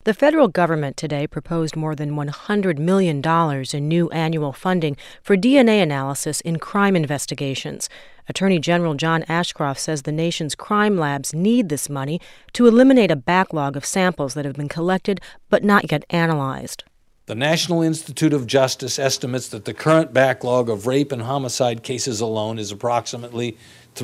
The federal government today proposed more than $100 million in new annual funding for DNA analysis in crime investigations. Attorney General John Ashcroft says the nation's crime labs need this money to eliminate a backlog of samples that have been collected but not yet analyzed. The National Institute of Justice estimates that the current backlog of rape and homicide cases alone is approximately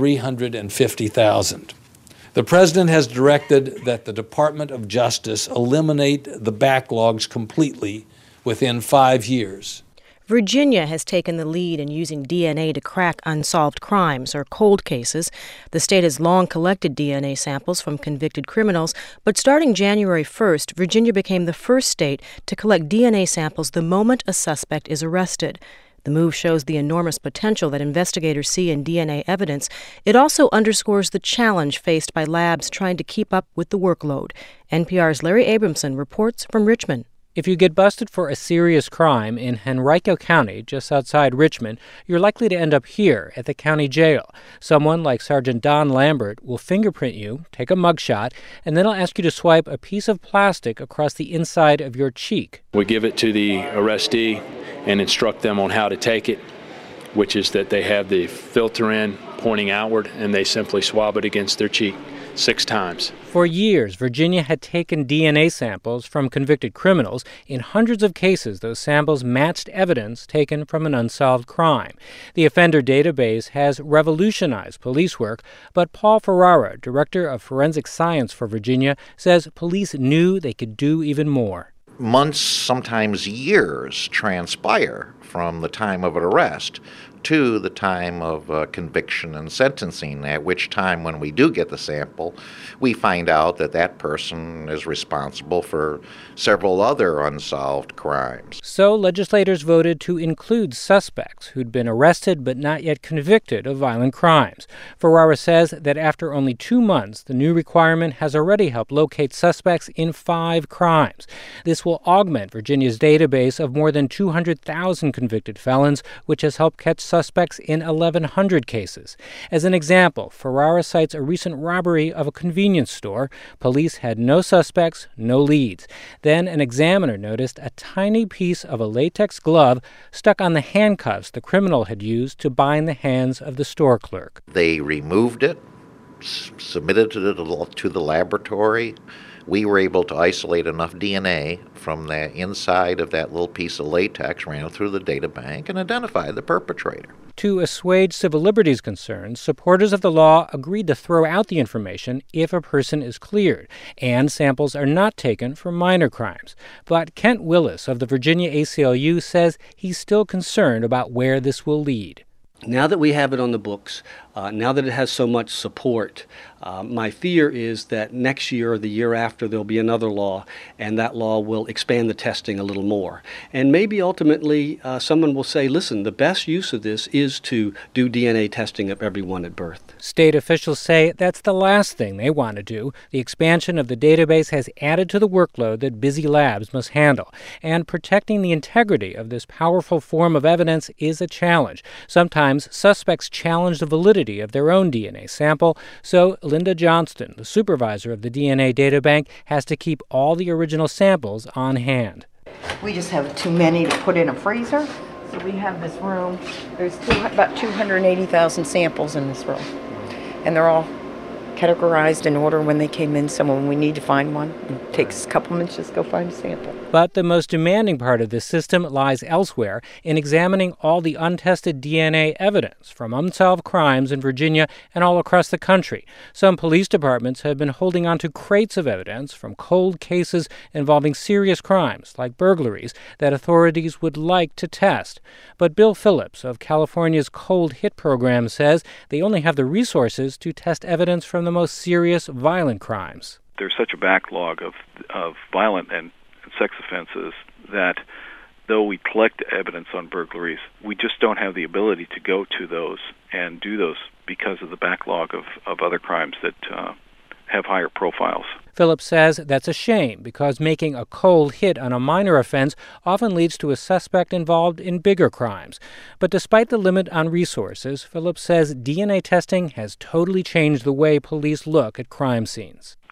350,000. The President has directed that the Department of Justice eliminate the backlogs completely within 5 years. Virginia has taken the lead in using DNA to crack unsolved crimes or cold cases. The state has long collected DNA samples from convicted criminals, but starting January 1st, Virginia became the first state to collect DNA samples the moment a suspect is arrested. The move shows the enormous potential that investigators see in DNA evidence. It also underscores the challenge faced by labs trying to keep up with the workload. NPR's Larry Abramson reports from Richmond. If you get busted for a serious crime in Henrico County, just outside Richmond, you're likely to end up here at the county jail. Someone like Sergeant Don Lambert will fingerprint you, take a mugshot, and then he'll ask you to swipe a piece of plastic across the inside of your cheek. We give it to the arrestee and instruct them on how to take it, which is that they have the filter in pointing outward, and they simply swab it against their cheek 6 times. For years, Virginia had taken DNA samples from convicted criminals. In hundreds of cases, those samples matched evidence taken from an unsolved crime. The offender database has revolutionized police work, but Paul Ferrara, director of forensic science for Virginia, says police knew they could do even more. Months, sometimes years, transpire from the time of an arrest to the time of conviction and sentencing, at which time, when we do get the sample, we find out that that person is responsible for several other unsolved crimes. So legislators voted to include suspects who'd been arrested but not yet convicted of violent crimes. Ferrara says that after only 2 months, the new requirement has already helped locate suspects in 5 crimes. This will augment Virginia's database of more than 200,000 convicted felons, which has helped catch suspects in 1,100 cases. As an example, Ferrara cites a recent robbery of a convenience store. Police had no suspects, no leads. Then an examiner noticed a tiny piece of a latex glove stuck on the handcuffs the criminal had used to bind the hands of the store clerk. They removed it, submitted it to the laboratory. We were able to isolate enough DNA from the inside of that little piece of latex, ran it through the data bank, and identified the perpetrator. To assuage civil liberties concerns, supporters of the law agreed to throw out the information if a person is cleared, and samples are not taken for minor crimes. But Kent Willis of the Virginia ACLU says he's still concerned about where this will lead. Now that we have it on the books, now that it has so much support, my fear is that next year or the year after there'll be another law, and that law will expand the testing a little more. And maybe ultimately someone will say, listen, the best use of this is to do DNA testing of everyone at birth. State officials say that's the last thing they want to do. The expansion of the database has added to the workload that busy labs must handle. And protecting the integrity of this powerful form of evidence is a challenge. Sometimes suspects challenge the validity of their own DNA sample, so Linda Johnston, the supervisor of the DNA databank, has to keep all the original samples on hand. We just have too many to put in a freezer, so we have this room. There's about 280,000 samples in this room, and they're all categorized in order when they came in. So when we need to find one, it takes a couple minutes just to go find a sample. But the most demanding part of this system lies elsewhere, in examining all the untested DNA evidence from unsolved crimes in Virginia and all across the country. Some police departments have been holding on to crates of evidence from cold cases involving serious crimes, like burglaries, that authorities would like to test. But Bill Phillips of California's Cold Hit program says they only have the resources to test evidence from the most serious violent crimes. There's such a backlog of violent and sex offenses that though we collect evidence on burglaries, we just don't have the ability to go to those and do those because of the backlog of other crimes that have higher profiles. Phillips says that's a shame because making a cold hit on a minor offense often leads to a suspect involved in bigger crimes. But despite the limit on resources, Phillips says DNA testing has totally changed the way police look at crime scenes.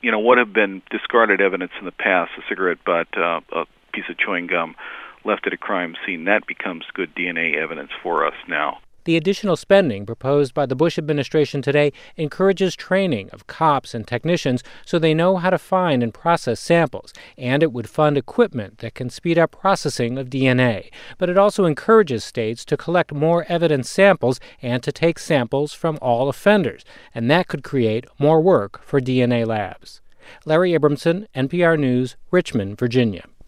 what have been discarded evidence in the past, a cigarette butt, a piece of chewing gum left at a crime scene, that becomes good DNA evidence for us now. The additional spending proposed by the Bush administration today encourages training of cops and technicians so they know how to find and process samples, and it would fund equipment that can speed up processing of DNA. But it also encourages states to collect more evidence samples and to take samples from all offenders, and that could create more work for DNA labs. Larry Abramson, NPR News, Richmond, Virginia.